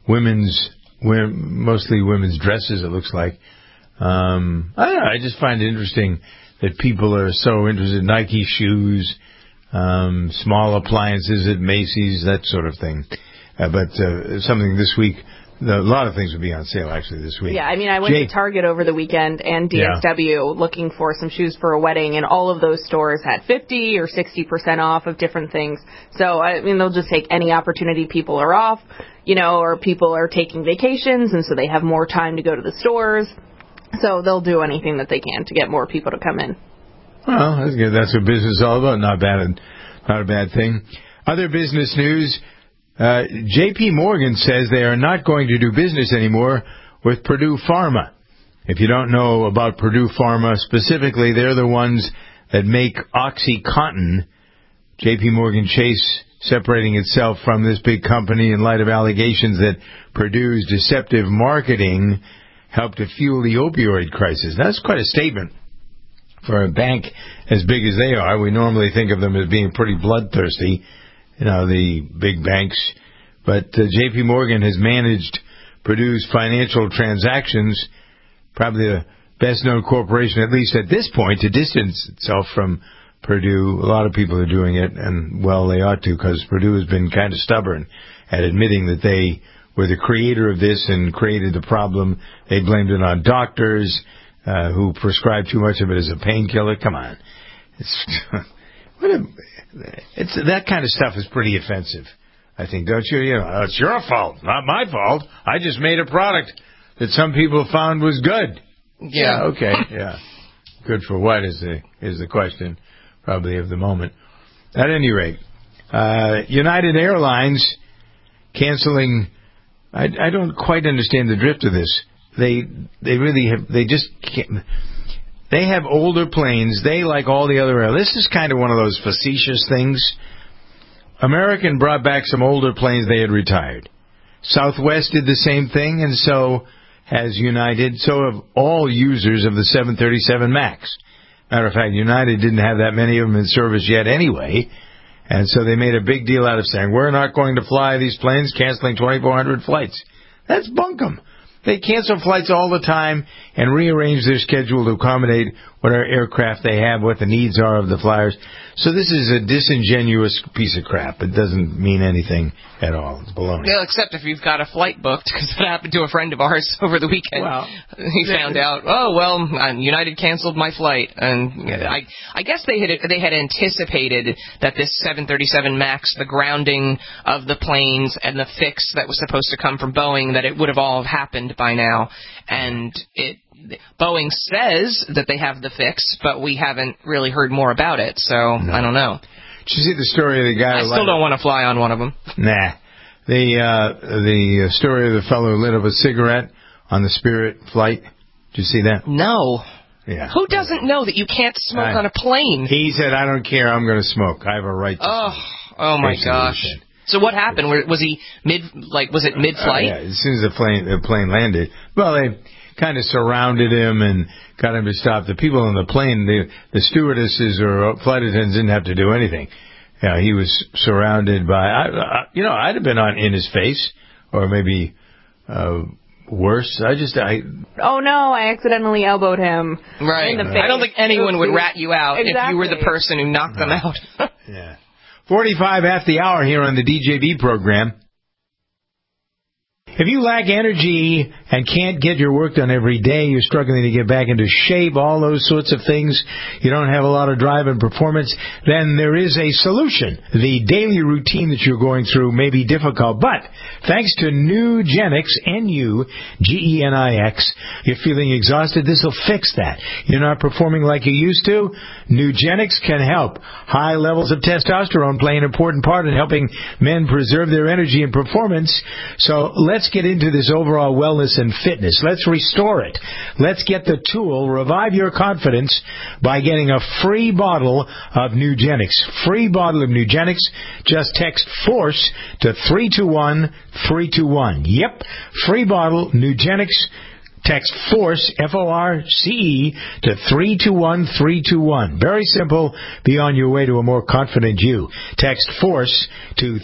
Speaker 2: mostly women's dresses, it looks like. I don't know, I just find it interesting that people are so interested in Nike shoes, small appliances at Macy's, that sort of thing. But something this week, a lot of things will be on sale actually this week.
Speaker 4: Yeah, I mean, I went to Target over the weekend and DSW looking for some shoes for a wedding, and all of those stores had 50 or 60% off of different things. So, I mean, they'll just take any opportunity people are off, or people are taking vacations, and so they have more time to go to the stores. So they'll do anything that they can to get more people to come in.
Speaker 2: Well, that's good. That's what business is all about. Not a bad thing. Other business news. J.P. Morgan says they are not going to do business anymore with Purdue Pharma. If you don't know about Purdue Pharma specifically, they're the ones that make OxyContin. J.P. Morgan Chase separating itself from this big company in light of allegations that Purdue's deceptive marketing helped to fuel the opioid crisis. That's quite a statement. For a bank as big as they are, we normally think of them as being pretty bloodthirsty, the big banks. But J.P. Morgan has managed Purdue's financial transactions, probably the best-known corporation, at least at this point, to distance itself from Purdue. A lot of people are doing it, and, well, they ought to, because Purdue has been kind of stubborn at admitting that they were the creator of this and created the problem. They blamed it on doctors who prescribe too much of it as a painkiller. Come on. That kind of stuff is pretty offensive, I think, don't you? It's your fault, not my fault. I just made a product that some people found was good.
Speaker 3: Yeah.
Speaker 2: Okay, yeah. Good for what is the question, probably, of the moment. At any rate, United Airlines canceling. I don't quite understand the drift of this. They really have. They just can't. They have older planes. They, like all the other airlines. This is kind of one of those facetious things. American brought back some older planes they had retired. Southwest did the same thing, and so has United. So have all users of the 737 MAX. Matter of fact, United didn't have that many of them in service yet anyway, and so they made a big deal out of saying, we're not going to fly these planes, canceling 2,400 flights. That's bunkum. They cancel flights all the time and rearrange their schedule to accommodate whatever aircraft they have, what the needs are of the flyers. So this is a disingenuous piece of crap. It doesn't mean anything at all. It's baloney.
Speaker 3: Yeah, except if you've got a flight booked, because that happened to a friend of ours over the weekend.
Speaker 2: Well,
Speaker 3: he found out, United canceled my flight, and I guess they had anticipated that this 737 MAX, the grounding of the planes and the fix that was supposed to come from Boeing, that it would have all happened by now, and Boeing says that they have the fix, but we haven't really heard more about it, so I don't know.
Speaker 2: Did you see the story of the guy?
Speaker 3: I still don't want to fly on one of them.
Speaker 2: Nah. The story of the fellow who lit up a cigarette on the Spirit flight. Did you see that?
Speaker 3: No.
Speaker 2: Yeah.
Speaker 3: Who doesn't know that you can't smoke on a plane?
Speaker 2: He said, I don't care, I'm going to smoke. I have a right to smoke.
Speaker 3: Oh my gosh. So what happened? Was he was it mid-flight?
Speaker 2: Yeah, as soon as the plane landed. Well, they kind of surrounded him and got him to stop. The people on the plane, the stewardesses or flight attendants didn't have to do anything. Yeah, he was surrounded by, I'd have been in his face, or maybe worse.
Speaker 4: Oh no, I accidentally elbowed him in the face.
Speaker 3: I don't think anyone would rat you out if you were the person who knocked them out.
Speaker 2: Yeah. 45 after the hour here on the DJB program. If you lack energy and can't get your work done every day, you're struggling to get back into shape, all those sorts of things, you don't have a lot of drive and performance, then there is a solution. The daily routine that you're going through may be difficult, but thanks to Nugenix, Nugenix, you're feeling exhausted, this will fix that. You're not performing like you used to? Nugenix can help. High levels of testosterone play an important part in helping men preserve their energy and performance. So let's get into this overall wellness and fitness. Let's restore it. Let's get the tool, revive your confidence, by getting a free bottle of Nugenix. Free bottle of Nugenix. Just text FORCE to 321-321. Yep, free bottle, Nugenix. Text FORCE, F-O-R-C-E, to 321-321. Very simple. Be on your way to a more confident you. Text FORCE to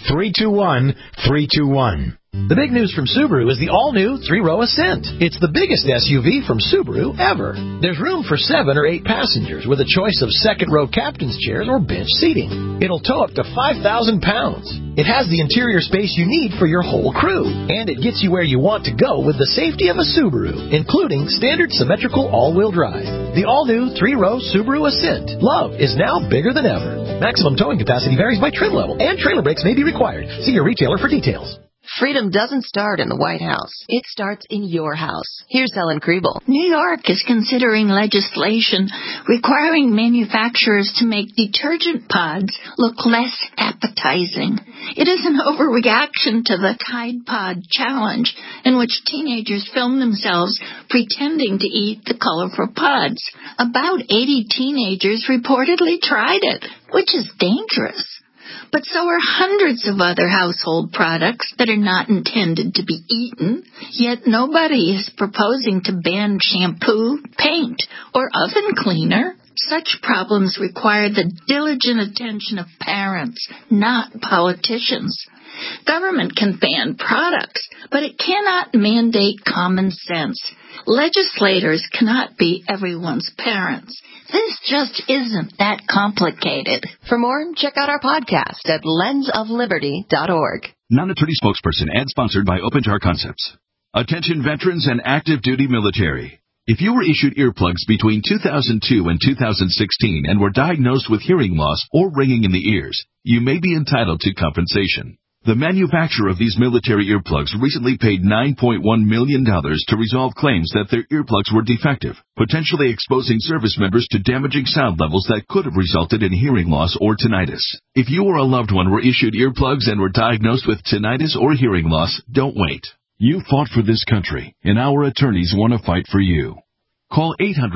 Speaker 2: 321-321.
Speaker 5: The big news from Subaru is the all-new 3-row Ascent. It's the biggest SUV from Subaru ever. There's room for 7 or 8 passengers with a choice of second-row captain's chairs or bench seating. It'll tow up to 5,000 pounds. It has the interior space you need for your whole crew, and it gets you where you want to go with the safety of a Subaru, including standard symmetrical all-wheel drive. The all-new 3-row Subaru Ascent. Love is now bigger than ever. Maximum towing capacity varies by trim level, and trailer brakes may be required. See your retailer for details.
Speaker 12: Freedom doesn't start in the White House. It starts in your house. Here's Helen Kriebel.
Speaker 6: New York is considering legislation requiring manufacturers to make detergent pods look less appetizing. It is an overreaction to the Tide Pod Challenge, in which teenagers film themselves pretending to eat the colorful pods. About 80 teenagers reportedly tried it, which is dangerous. But so are hundreds of other household products that are not intended to be eaten, yet nobody is proposing to ban shampoo, paint, or oven cleaner. Such problems require the diligent attention of parents, not politicians. Government can ban products, but it cannot mandate common sense. Legislators cannot be everyone's parents. This just isn't that complicated.
Speaker 12: For more, check out our podcast at lensofliberty.org.
Speaker 20: Non-attorney spokesperson, ad sponsored by OpenJar Concepts. Attention veterans and active duty military. If you were issued earplugs between 2002 and 2016 and were diagnosed with hearing loss or ringing in the ears, you may be entitled to compensation. The manufacturer of these military earplugs recently paid $9.1 million to resolve claims that their earplugs were defective, potentially exposing service members to damaging sound levels that could have resulted in hearing loss or tinnitus. If you or a loved one were issued earplugs and were diagnosed with tinnitus or hearing loss, don't wait. You fought for this country, and our attorneys want to fight for you. Call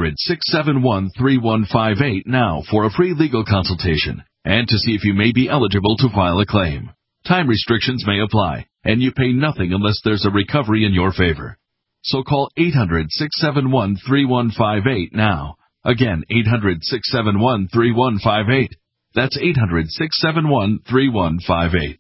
Speaker 20: 800-671-3158 now for a free legal consultation and to see if you may be eligible to file a claim. Time restrictions may apply, and you pay nothing unless there's a recovery in your favor. So call 800-671-3158 now. Again, 800-671-3158. That's 800-671-3158.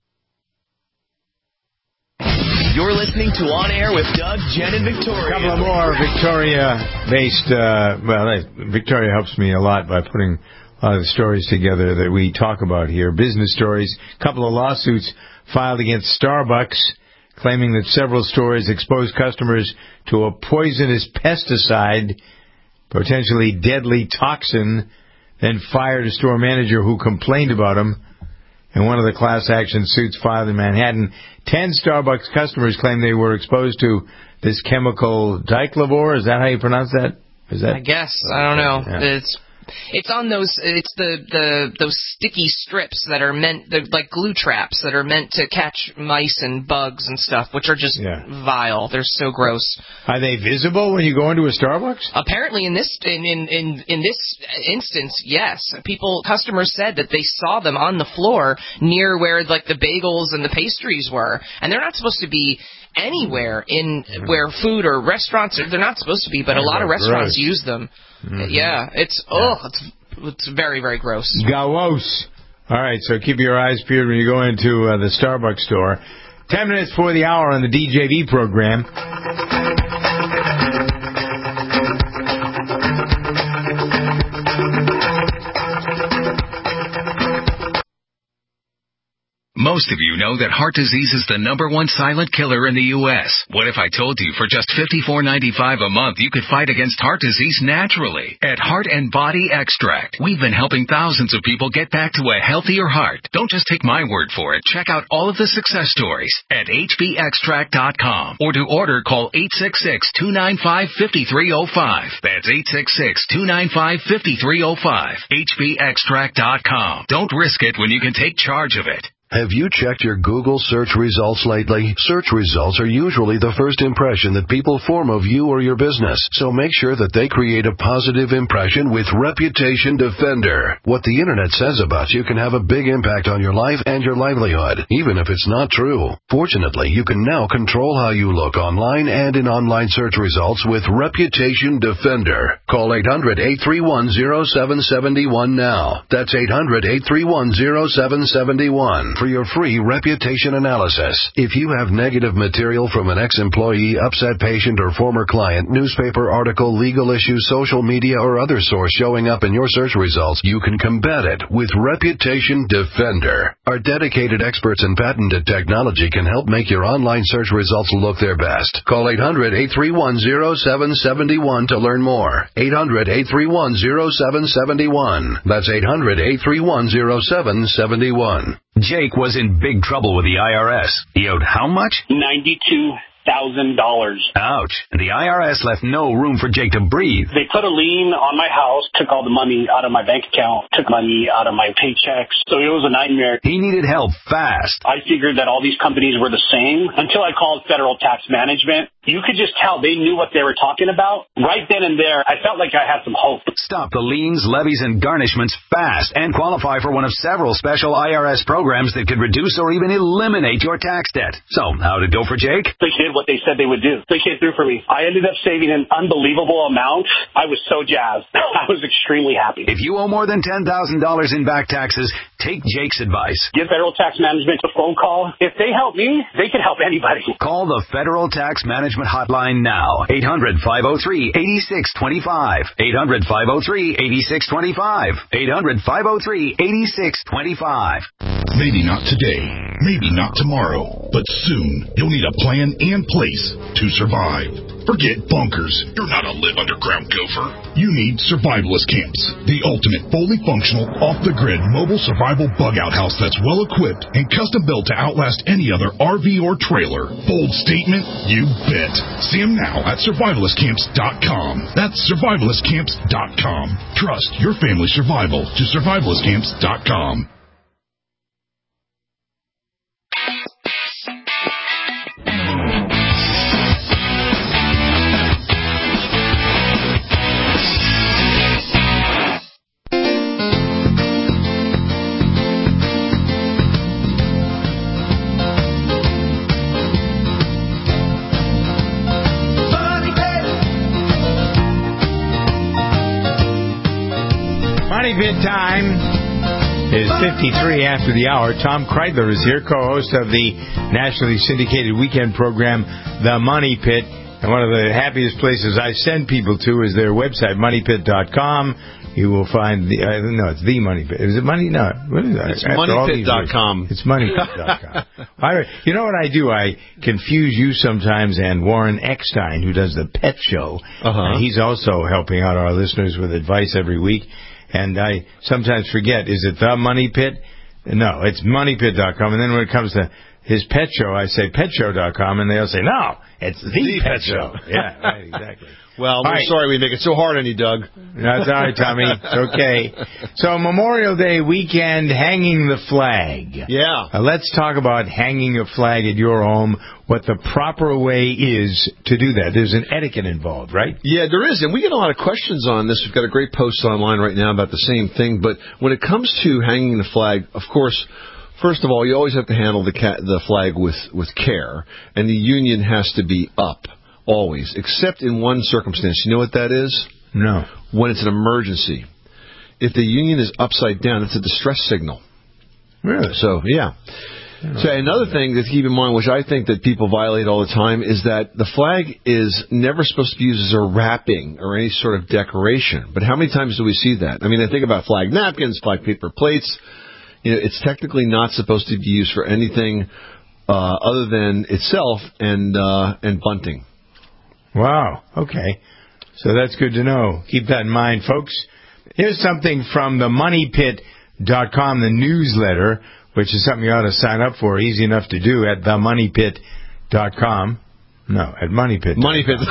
Speaker 5: You're listening to On Air with Doug, Jen, and Victoria.
Speaker 2: A couple of more Victoria-based, Victoria helps me a lot by putting a lot of the stories together that we talk about here. Business stories. A couple of lawsuits filed against Starbucks, claiming that several stores exposed customers to a poisonous pesticide, potentially deadly toxin, then fired a store manager who complained about him. In one of the class action suits filed in Manhattan, 10 Starbucks customers claim they were exposed to this chemical diclavor. Is that how you pronounce that?
Speaker 3: I guess. I don't know.
Speaker 2: Yeah.
Speaker 3: It's on those. It's those sticky strips that are meant, they're like glue traps that are meant to catch mice and bugs and stuff, which are just vile. They're so gross.
Speaker 2: Are they visible when you go into a Starbucks?
Speaker 3: Apparently, in this instance, yes. Customers said that they saw them on the floor near where like the bagels and the pastries were, and they're not supposed to be anywhere in where food or restaurants. They're not supposed to be, but a lot of restaurants use them. Mm-hmm. Yeah, it's very, very gross.
Speaker 2: Gross. All right, so keep your eyes peeled when you go into the Starbucks store. 10 minutes before the hour on the DJV program.
Speaker 7: Most of you know that heart disease is the #1 silent killer in the U.S. What if I told you for just $54.95 a month you could fight against heart disease naturally? At Heart and Body Extract, we've been helping thousands of people get back to a healthier heart. Don't just take my word for it. Check out all of the success stories at hbextract.com. Or to order, call 866-295-5305. That's 866-295-5305. hbextract.com. Don't risk it when you can take charge of it.
Speaker 8: Have you checked your Google search results lately? Search results are usually the first impression that people form of you or your business, so make sure that they create a positive impression with Reputation Defender. What the Internet says about you can have a big impact on your life and your livelihood, even if it's not true. Fortunately, you can now control how you look online and in online search results with Reputation Defender. Call 800-831-0771 now. That's 800-831-0771. For your free reputation analysis. If you have negative material from an ex-employee, upset patient, or former client, newspaper article, legal issue, social media, or other source showing up in your search results, you can combat it with Reputation Defender. Our dedicated experts in patented technology can help make your online search results look their best. Call 800-831-0771 to learn more. 800-831-0771. That's 800-831-0771.
Speaker 10: Jake was in big trouble with the IRS. He owed how much?
Speaker 24: $92,000.
Speaker 10: Ouch. And the IRS left no room for Jake to breathe.
Speaker 24: They put a lien on my house, took all the money out of my bank account, took money out of my paychecks. So it was a nightmare.
Speaker 10: He needed help fast.
Speaker 24: I figured that all these companies were the same until I called Federal Tax Management. You could just tell they knew what they were talking about. Right then and there, I felt like I had some hope.
Speaker 10: Stop the liens, levies, and garnishments fast and qualify for one of several special IRS programs that could reduce or even eliminate your tax debt. So, how'd it go for Jake?
Speaker 24: They did what they said they would do. They came through for me. I ended up saving an unbelievable amount. I was so jazzed. I was extremely happy.
Speaker 10: If you owe more than $10,000 in back taxes, take Jake's advice.
Speaker 24: Give Federal Tax Management a phone call. If they help me, they can help anybody.
Speaker 10: Call the Federal Tax Management hotline now. 800-503-8625. 800-503-8625. 800-503-8625.
Speaker 25: Maybe not today, maybe not tomorrow, but soon you'll need a plan and place to survive. Forget bunkers. You're not a live underground gopher. You need survivalist camps, the ultimate fully functional, off-the-grid mobile survival bug-out house that's well-equipped and custom-built to outlast any other RV or trailer. Bold statement? You bet. See them now at survivalistcamps.com. That's survivalistcamps.com. Trust your family's survival to survivalistcamps.com.
Speaker 2: Money Pit time is 53 after the hour. Tom Kreidler is here, co-host of the nationally syndicated weekend program, The Money Pit. And one of the happiest places I send people to is their website, moneypit.com. You will find it's the Money Pit. Is it Money? No. What is that?
Speaker 26: It's moneypit.com.
Speaker 2: It's moneypit.com. You know what I do? I confuse you sometimes and Warren Eckstein, who does the Pet Show. He's also helping out our listeners with advice every week. And I sometimes forget, is it The Money Pit? No, it's moneypit.com. And then when it comes to his pet show, I say petshow.com, and they'll say, no, it's the Pet Show. Yeah, right, exactly.
Speaker 26: Well, we're sorry we make it so hard on you, Doug.
Speaker 2: That's all right, Tommy. It's okay. So Memorial Day weekend, hanging the flag.
Speaker 26: Yeah.
Speaker 2: Let's talk about hanging a flag at your home, what the proper way is to do that. There's an etiquette involved, right?
Speaker 26: Yeah, there is, and we get a lot of questions on this. We've got a great post online right now about the same thing. But when it comes to hanging the flag, of course, first of all, you always have to handle the flag with care, and the union has to be up. Always, except in one circumstance. You know what that is?
Speaker 2: No.
Speaker 26: When it's an emergency. If the union is upside down, it's a distress signal.
Speaker 2: Really?
Speaker 26: So, yeah. So another thing to keep in mind, which I think that people violate all the time, is that the flag is never supposed to be used as a wrapping or any sort of decoration. But how many times do we see that? I mean, I think about flag napkins, flag paper plates. it's technically not supposed to be used for anything other than itself and bunting.
Speaker 2: Wow. Okay. So that's good to know. Keep that in mind, folks. Here's something from the MoneyPit.com, the newsletter, which is something you ought to sign up for. Easy enough to do at themoneypit.com. No, at MoneyPit.
Speaker 26: MoneyPit.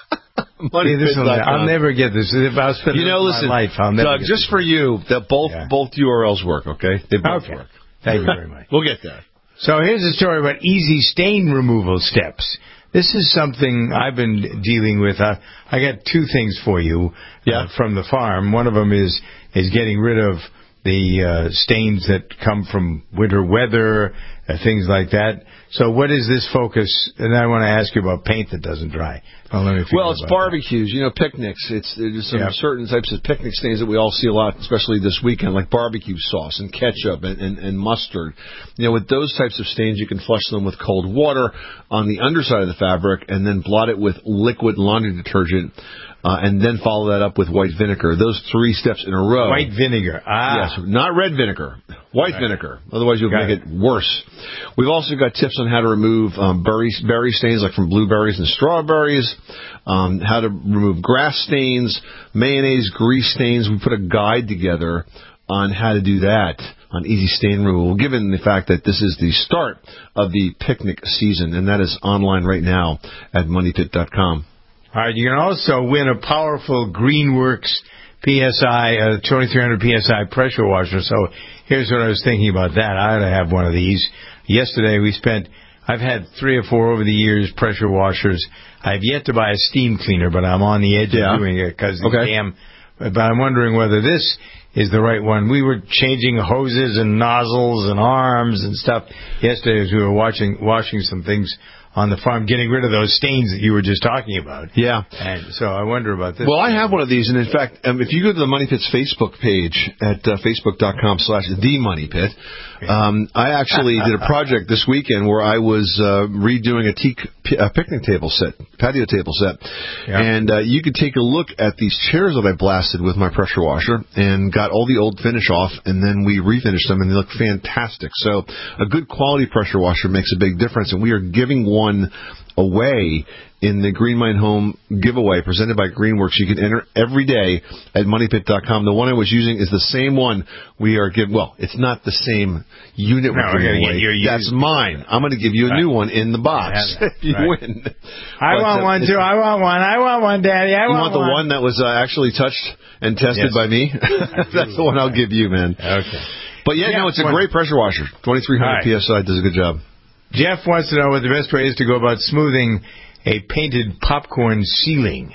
Speaker 2: I'll never get this. If I was spending my life, I'll never
Speaker 26: Doug,
Speaker 2: get
Speaker 26: just
Speaker 2: this.
Speaker 26: for you, that both URLs work, okay? They both work.
Speaker 2: Thank you very much.
Speaker 26: We'll get there.
Speaker 2: So here's a story about easy stain removal steps. This is something I've been dealing with. I got two things for you from the farm. One of them is getting rid of the stains that come from winter weather, things like that. So what is this focus? And I want to ask you about paint that doesn't dry.
Speaker 26: It's barbecues, picnics. There's some certain types of picnic stains that we all see a lot, especially this weekend, like barbecue sauce and ketchup and mustard. With those types of stains, you can flush them with cold water on the underside of the fabric and then blot it with liquid laundry detergent. And then follow that up with white vinegar. Those 3 steps in a row.
Speaker 2: White vinegar.
Speaker 26: Yes, not red vinegar. White vinegar. Otherwise, you'll make it worse. We've also got tips on how to remove berry stains, like from blueberries and strawberries, how to remove grass stains, mayonnaise, grease stains. We put a guide together on how to do that on easy stain removal, given the fact that this is the start of the picnic season, and that is online right now at MoneyPit.com.
Speaker 2: All right, you can also win a powerful Greenworks PSI, 2300 PSI pressure washer. So here's what I was thinking about that. I ought to have one of these. Yesterday I've had 3 or 4 over the years pressure washers. I've yet to buy a steam cleaner, but I'm on the edge of doing it because but I'm wondering whether this is the right one. We were changing hoses and nozzles and arms and stuff yesterday as we were washing some things on the farm, getting rid of those stains that you were just talking about.
Speaker 26: Yeah.
Speaker 2: And so I wonder about this.
Speaker 26: Well, I have one of these, and in fact, if you go to the Money Pit's Facebook page at facebook.com/themoneypit, I actually did a project this weekend where I was redoing a teak picnic table set, patio table set. Yeah. And you could take a look at these chairs that I blasted with my pressure washer and got all the old finish off, and then we refinished them, and they look fantastic. So a good quality pressure washer makes a big difference, and we are giving one away in the Green Mine Home giveaway presented by Greenworks. You can enter every day at MoneyPit.com. The one I was using is the same one we are giving. Well, it's not the same unit we're giving away. That's mine. I'm going to give you a new one in the box if you win.
Speaker 2: I want one, too. I want one, Daddy.
Speaker 26: You want the one that was actually touched and tested by me? That's the one I'll give you, man.
Speaker 2: Okay.
Speaker 26: But it's a great pressure washer. 2300 PSI does a good job.
Speaker 2: Jeff wants to know what the best way is to go about smoothing a painted popcorn ceiling.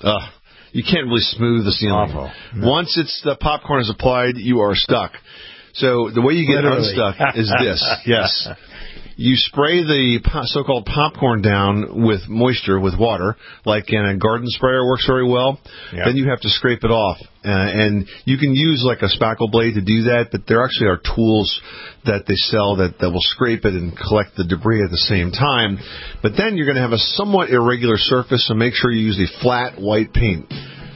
Speaker 26: You can't really smooth the ceiling.
Speaker 2: Awful.
Speaker 26: No. Once the popcorn is applied, you are stuck. So the way you get unstuck is this. Yes. You spray the so-called popcorn down with moisture, with water, like in a garden sprayer works very well. Yep. Then you have to scrape it off. And you can use like a spackle blade to do that, but there actually are tools that they sell that will scrape it and collect the debris at the same time. But then you're going to have a somewhat irregular surface, so make sure you use a flat white paint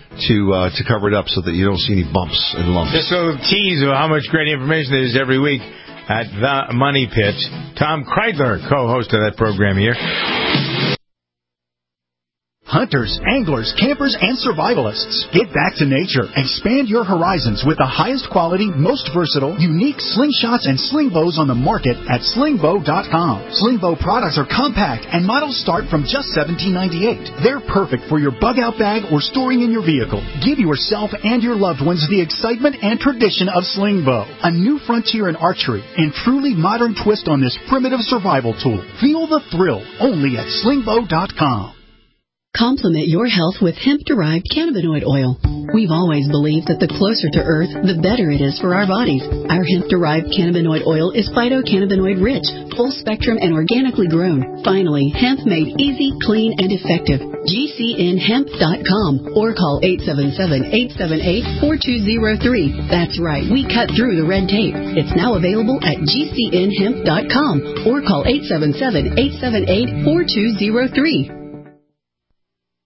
Speaker 26: to cover it up so that you don't see any bumps and lumps.
Speaker 2: Just a little tease of how much great information there is every week at The Money Pit. Tom Kreidler, co-host of that program here.
Speaker 1: Hunters, anglers, campers, and survivalists. Get back to nature. Expand your horizons with the highest quality, most versatile, unique slingshots and sling bows on the market at slingbow.com. Sling bow products are compact and models start from just $17.98. They're perfect for your bug-out bag or storing in your vehicle. Give yourself and your loved ones the excitement and tradition of sling bow. A new frontier in archery and truly modern twist on this primitive survival tool. Feel the thrill only at slingbow.com.
Speaker 11: Complement your health with hemp-derived cannabinoid oil. We've always believed that the closer to Earth, the better it is for our bodies. Our hemp-derived cannabinoid oil is phytocannabinoid-rich, full-spectrum, and organically grown. Finally, hemp made easy, clean, and effective. GCNhemp.com or call 877-878-4203. That's right, we cut through the red tape. It's now available at GCNhemp.com or call 877-878-4203.